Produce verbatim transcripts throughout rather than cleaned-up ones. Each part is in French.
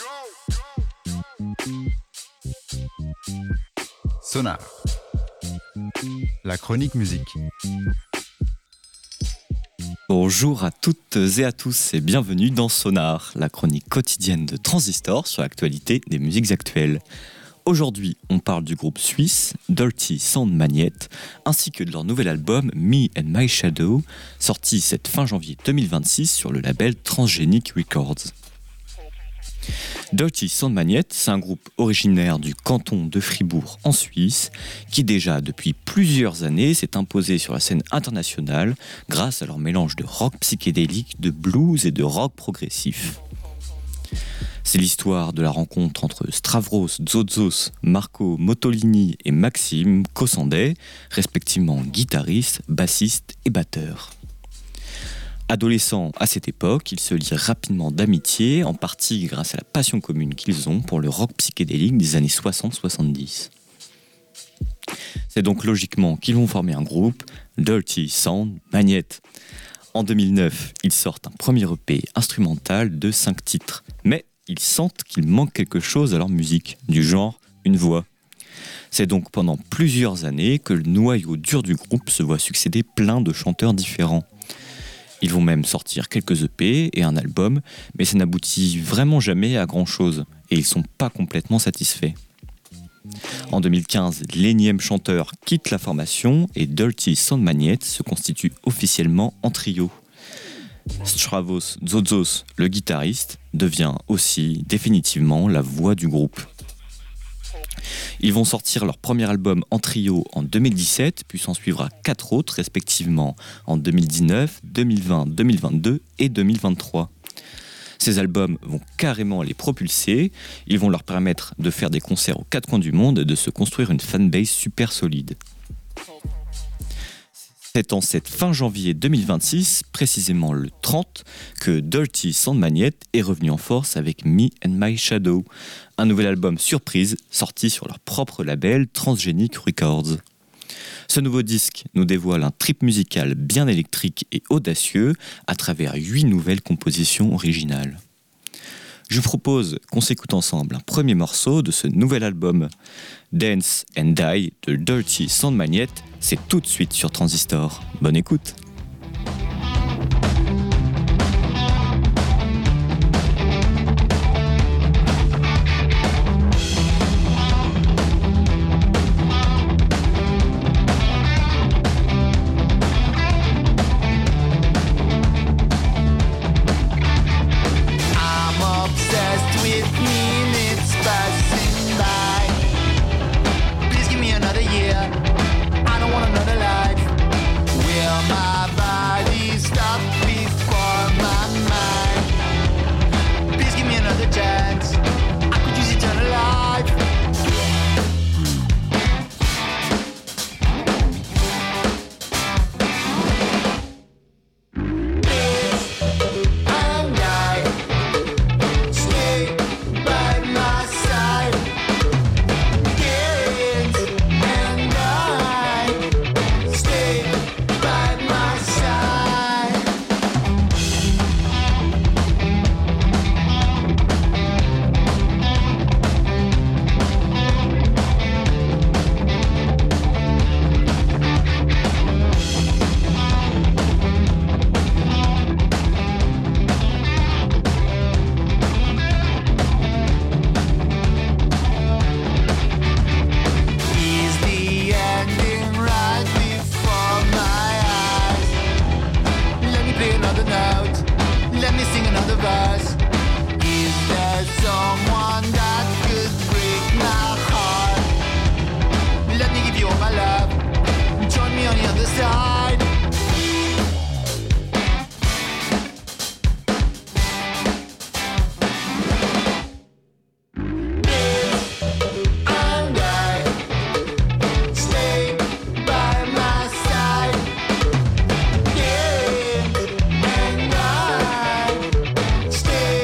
Sonar, la chronique musique. Bonjour à toutes et à tous et bienvenue dans Sonar, la chronique quotidienne de Transistor sur l'actualité des musiques actuelles. Aujourd'hui, on parle du groupe suisse Dirty Sound Magnet ainsi que de leur nouvel album Me and My Shadow, sorti cette fin janvier deux mille vingt-six sur le label Transgenic Records. Dirty Sound Magnet, c'est un groupe originaire du canton de Fribourg en Suisse qui déjà depuis plusieurs années s'est imposé sur la scène internationale grâce à leur mélange de rock psychédélique, de blues et de rock progressif. C'est l'histoire de la rencontre entre Stavros Zotzos, Marco Mottolini et Maxime Kossandet, respectivement guitaristes, bassistes et batteurs. Adolescents à cette époque, ils se lient rapidement d'amitié, en partie grâce à la passion commune qu'ils ont pour le rock psychédélique des années soixante soixante-dix. C'est donc logiquement qu'ils vont former un groupe, Dirty Sound Magnet. En deux mille neuf, ils sortent un premier E P instrumental de cinq titres, mais ils sentent qu'il manque quelque chose à leur musique, du genre une voix. C'est donc pendant plusieurs années que le noyau dur du groupe se voit succéder plein de chanteurs différents. Ils vont même sortir quelques E P et un album, mais ça n'aboutit vraiment jamais à grand chose, et ils sont pas complètement satisfaits. En deux mille quinze, l'énième chanteur quitte la formation et Dirty Sound Magnet se constitue officiellement en trio. Stavros Zotzos, le guitariste, devient aussi définitivement la voix du groupe. Ils vont sortir leur premier album en trio en deux mille dix-sept, puis s'en suivra quatre autres respectivement en deux mille dix-neuf, deux mille vingt, deux mille vingt-deux et deux mille vingt-trois. Ces albums vont carrément les propulser, ils vont leur permettre de faire des concerts aux quatre coins du monde et de se construire une fanbase super solide. C'est en cette fin janvier deux mille vingt-six, précisément le trente, que Dirty Sound Magnet est revenu en force avec Me and My Shadow, un nouvel album surprise sorti sur leur propre label Transgenic Records. Ce nouveau disque nous dévoile un trip musical bien électrique et audacieux à travers huit nouvelles compositions originales. Je vous propose qu'on s'écoute ensemble un premier morceau de ce nouvel album, Dance and Die de Dirty Sound Magnet. C'est tout de suite sur Transistor. Bonne écoute! Stay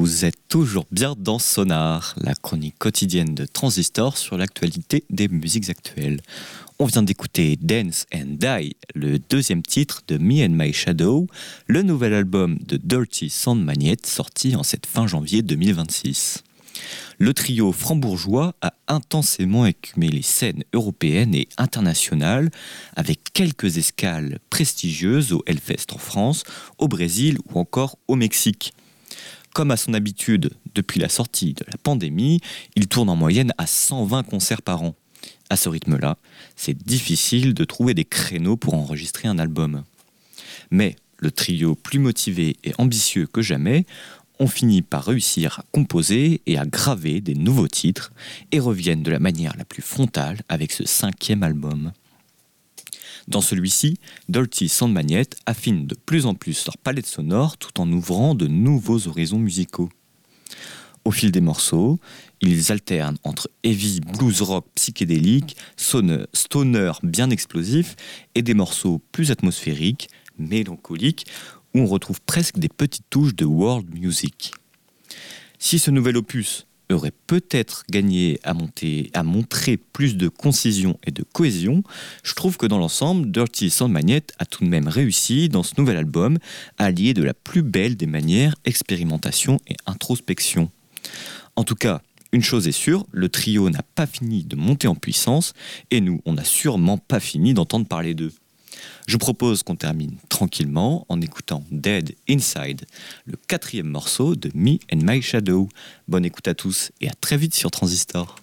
Vous êtes toujours bien dans Sonar, la chronique quotidienne de Transistor sur l'actualité des musiques actuelles. On vient d'écouter Dance and Die, le deuxième titre de Me and My Shadow, le nouvel album de Dirty Sound Magnet sorti en cette fin janvier deux mille vingt-six. Le trio frambourgeois a intensément écumé les scènes européennes et internationales avec quelques escales prestigieuses au Hellfest en France, au Brésil ou encore au Mexique. Comme à son habitude depuis la sortie de la pandémie, il tourne en moyenne à cent vingt concerts par an. À ce rythme-là, c'est difficile de trouver des créneaux pour enregistrer un album. Mais le trio plus motivé et ambitieux que jamais ont fini par réussir à composer et à graver des nouveaux titres et reviennent de la manière la plus frontale avec ce cinquième album. Dans celui-ci, Dirty Sound Magnet affine de plus en plus leur palette sonore tout en ouvrant de nouveaux horizons musicaux. Au fil des morceaux, ils alternent entre heavy blues rock psychédélique, stoner bien explosif et des morceaux plus atmosphériques, mélancoliques, où on retrouve presque des petites touches de world music. Si ce nouvel opus aurait peut-être gagné à, monter, à montrer plus de concision et de cohésion, je trouve que dans l'ensemble, Dirty Sound Magnet a tout de même réussi dans ce nouvel album à allier de la plus belle des manières expérimentation et introspection. En tout cas, une chose est sûre, le trio n'a pas fini de monter en puissance et nous, on n'a sûrement pas fini d'entendre parler d'eux. Je propose qu'on termine tranquillement en écoutant Dead Inside, le quatrième morceau de Me and My Shadow. Bonne écoute à tous et à très vite sur Transistor.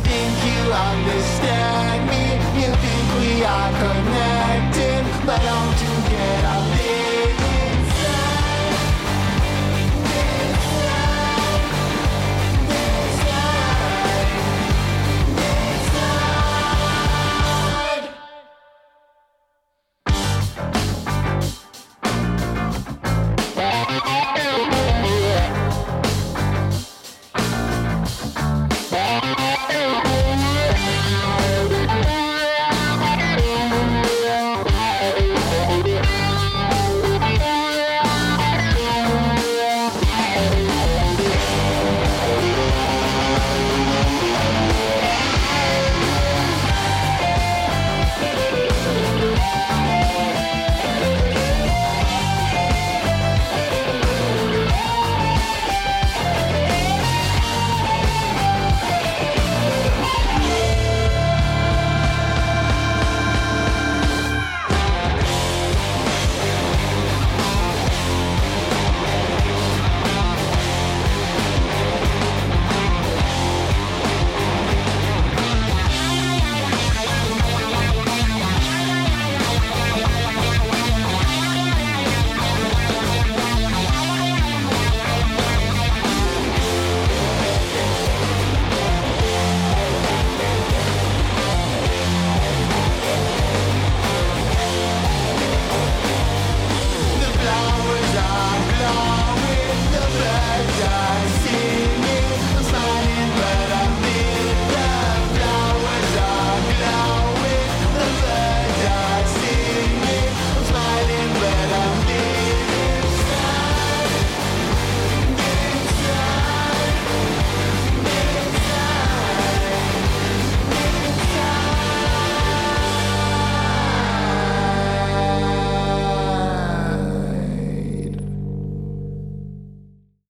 Understand me, you think we are connected, but I'm